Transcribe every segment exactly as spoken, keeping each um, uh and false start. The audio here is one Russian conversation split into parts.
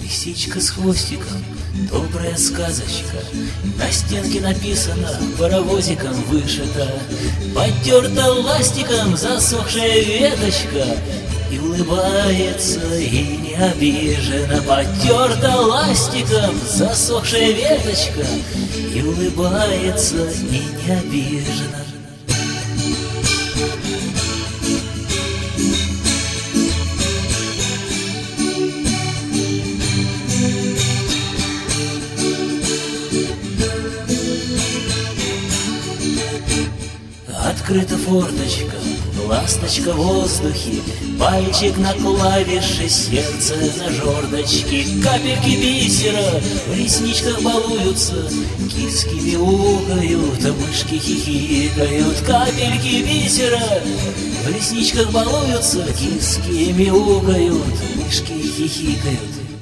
Лисичка с хвостиком, добрая сказочка, на стенке написано, паровозиком вышито, потерта ластиком засохшая веточка, и улыбается, и не обижена. Потерта ластиком засохшая веточка, и улыбается, и не обижена. Открыта форточка, ласточка в воздухе, пальчик на клавише, сердце на жердочке. Капельки бисера в ресничках балуются, киски мяукают, мышки хихикают. Капельки бисера в ресничках балуются, киски мяукают, мышки хихикают.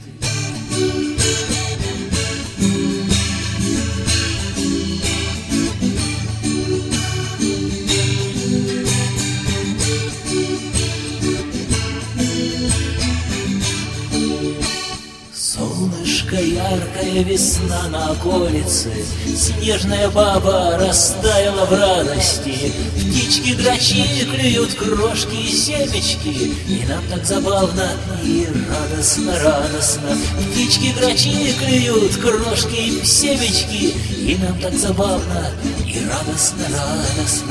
Солнышко яркая, весна на околице, снежная баба растаяла в радости. Птички-грачи клюют крошки и семечки, и нам так забавно и радостно-радостно. Птички-грачи клюют крошки и семечки, и нам так забавно и радостно-радостно.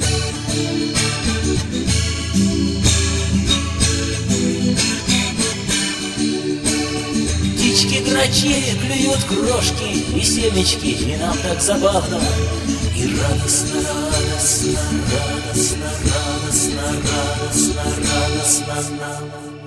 Птички-грачи клюют крошки и семечки, и нам так забавно и радостно, радостно, радостно, радостно, радостно, радостно нам.